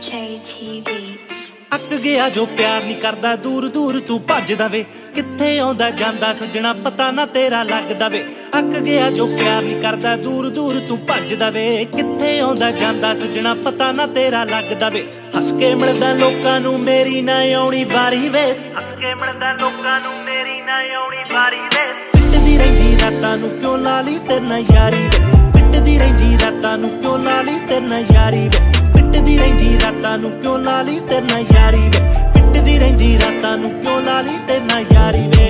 JT Beats। ਅੱਕ ਗਿਆ ਜੋ ਪਿਆਰ ਨਹੀਂ ਕਰਦਾ, ਦੂਰ ਦੂਰ ਤੂੰ ਭੱਜਦਾ ਵੇ। ਕਿੱਥੇ ਆਉਂਦਾ ਜਾਂਦਾ ਸੱਜਣਾ ਪਤਾ ਨਾ ਤੇਰਾ ਲੱਗਦਾ ਵੇ। ਅੱਕ ਗਿਆ ਜੋ ਪਿਆਰ ਨਹੀਂ ਕਰਦਾ, ਦੂਰ ਦੂਰ ਤੂੰ ਭੱਜਦਾ ਵੇ। ਕਿੱਥੇ ਆਉਂਦਾ ਜਾਂਦਾ ਸੱਜਣਾ ਪਤਾ ਨਾ ਤੇਰਾ ਲੱਗਦਾ ਵੇ। ਹੱਸ ਕੇ ਮਿਲਦਾ ਲੋਕਾਂ ਨੂੰ ਮੇਰੀ ਨਾ ਆਉਣੀ ਵਾਰੀ ਵੇ। ਹੱਸ ਕੇ ਮਿਲਦਾ ਲੋਕਾਂ ਨੂੰ ਮੇਰੀ ਨਾ ਆਉਣੀ ਵਾਰੀ ਵੇ। ਪਿੱਟਦੀ ਰਹਿੰਦੀ ਰਾਤਾਂ ਨੂੰ ਕਿਉਂ ਲਾ ਲਈ ਤੇਰੇ ਨਾਲ ਯਾਰੀ ਵੇ। ਪਿੱਟਦੀ ਰਹਿੰਦੀ ਰਾਤਾਂ ਨੂੰ ਕਿਉਂ ਲਾ ਲਈ ਤੇਰੇ ਨਾਲ ਯਾਰੀ ਵੇ। ਪਿੱਟਦੀ ਰਹਿੰਦੀ ਰਾਤਾਂ ਨੂੰ ਕਿਉਂ ਲਾ ਲਈ ਤੇਰੇ ਨਾਲ ਯਾਰੀ ਵੇ। ਪਿੱਟਦੀ ਰਹਿੰਦੀ ਰਾਤਾਂ ਨੂੰ ਕਿਉਂ ਲਾ ਲਈ ਤੇਰੇ ਨਾਲ ਯਾਰੀ ਵੇ।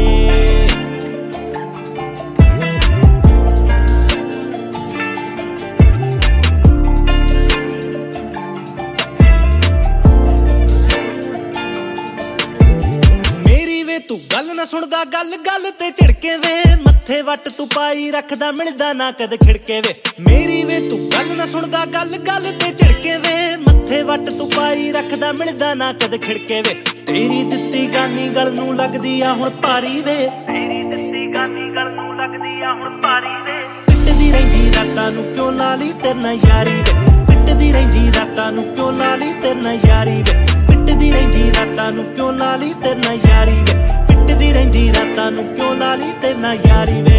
ਮੇਰੀ ਵੇ ਤੂੰ ਗੱਲ ਨਾ ਸੁਣਦਾ, ਗੱਲ ਗੱਲ ਤੇ ਝਿੜਕੇ ਵੇ। ਮੱਥੇ ਵੱਟ ਤੂੰ ਪਾਈ ਰੱਖਦਾ, ਮਿਲਦਾ ਨਾ ਕਦੇ ਖਿੜਕੇ ਵੇ। ਮੇਰੀ ਵੇ ਤੂੰ ਗੱਲ ਨਾ ਸੁਣਦਾ, ਗੱਲ ਗੱਲ ਤੇ ਝਿੜਕੇ ਵੇ। ਮੱਥੇ ਵੱਟ ਤੂੰ ਪਾਈ ਰੱਖਦਾ, ਮਿਲਦਾ ਨਾ ਕਦੇ ਖਿੜਕੇ ਵੇ। ਤੇਰੀ ਦਿੱਤੀ ਗਾਨੀ ਗਲ ਨੂੰ ਲੱਗਦੀ ਆ ਹੁਣ ਭਾਰੀ ਵੇ। ਤੇਰੀ ਦਿੱਤੀ ਗਾਨੀ ਗਲ ਨੂੰ ਲੱਗਦੀ ਆ ਹੁਣ ਭਾਰੀ ਵੇ। ਪਿੱਟਦੀ ਰਹਿੰਦੀ ਰਾਤਾਂ ਨੂੰ ਕਿਉਂ ਲਾ ਲਈ ਤੇਰੇ ਨਾਲ ਯਾਰੀ ਵੇ। ਪਿੱਟਦੀ ਰਹਿੰਦੀ ਰਾਤਾਂ ਨੂੰ ਕਿਉਂ ਲਾ ਲਈ ਤੇਰੇ ਨਾਲ ਯਾਰੀ ਵੇ। ਪਿੱਟਦੀ ਰਹਿੰਦੀ ਰਾਤਾਂ ਨੂੰ ਕਿਉਂ ਲਾ ਲਈ ਤੇਰੇ ਨਾਲ ਯਾਰੀ ਵੇ। ਪਿੱਟਦੀ ਰਹਿੰਦੀ ਰਾਤਾਂ ਨੂੰ ਕਿਉਂ ਲਾ ਲਈ ਤੇਰੇ ਨਾਲ ਯਾਰੀ ਵੇ।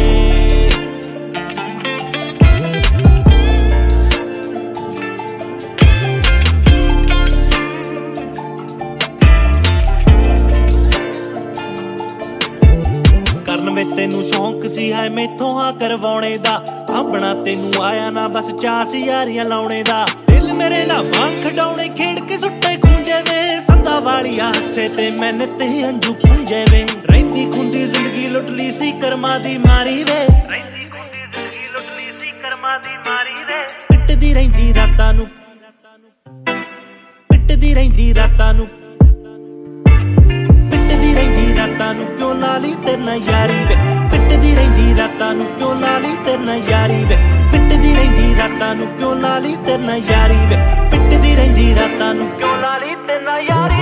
ਵੇ ਤੈਨੂੰ ਸ਼ੌਂਕ ਸੀ ਹੈ ਮੈਥੋਂ ਆ ਕਰਵਾਉਣੇ ਦਾ। ਸਾਂਭਣਾ ਤੈਨੂੰ ਆਇਆ ਨਾ ਬਸ ਚਾਅ ਸੀ ਯਾਰੀਆਂ ਲਾਉਣੇ ਦਾ। ਦਿਲ ਮੇਰੇ ਨਾਲ ਵਾਂਗ ਖਡਾਉਣੇ ਖੇਡ ਕੇ ਸੁੱਟੇ ਖੂੰਜੇ ਵੇ। ਸੰਦਾ ਵਾਲੀਆ ਹੱਸੇ ਤੇ ਮੈਂ ਨਿੱਤ ਹੀ ਅੰਜੂ ਪੁੰਜੇ ਵੇ। ਰਹਿੰਦੀ ਖੁੰਦੀ ਜ਼ਿੰਦਗੀ ਲੁੱਟ ਲਈ ਸੀ ਕਰਮਾਂ ਦੀ ਮਾਰੀ ਵੇ। ਰਹਿੰਦੀ ਖੁੰਦੀ ਜ਼ਿੰਦਗੀ ਲੁੱਟ ਲਈ ਸੀ ਕਰਮਾਂ ਦੀ ਮਾਰੀ ਵੇ। ਪਿੱਟਦੀ ਰਹਿੰਦੀ ਰਾਤਾਂ ਨੂੰ, ਪਿੱਟਦੀ ਰਹਿੰਦੀ ਰਾਤਾਂ ਨੂੰ, ਪਿੱਟਦੀ ਰਹਿੰਦੀ ਰਾਤਾਂ ਨੂੰ ਕਿਉਂ ਲਾ ਲਈ ਤੇਰੇ ਨਾਲ ਯਾਰੀ ਵੇ। ਪਿੱਟਦੀ ਰਹਿੰਦੀ ਰਾਤਾਂ ਨੂੰ ਕਿਉਂ ਲਾ ਲਈ ਤੇਰੇ ਨਾਲ ਯਾਰੀ ਵੇ। ਪਿੱਟਦੀ ਰਹਿੰਦੀ ਰਾਤਾਂ ਨੂੰ ਕਿਉਂ ਲਾ ਲਈ ਤੇਰੇ ਨਾਲ ਯਾਰੀ ਵੇ। ਪਿੱਟਦੀ ਰਹਿੰਦੀ ਰਾਤਾਂ ਨੂੰ ਕਿਉਂ ਲਾ ਲਈ ਤੇਰੇ ਨਾਲ ਯਾਰੀ।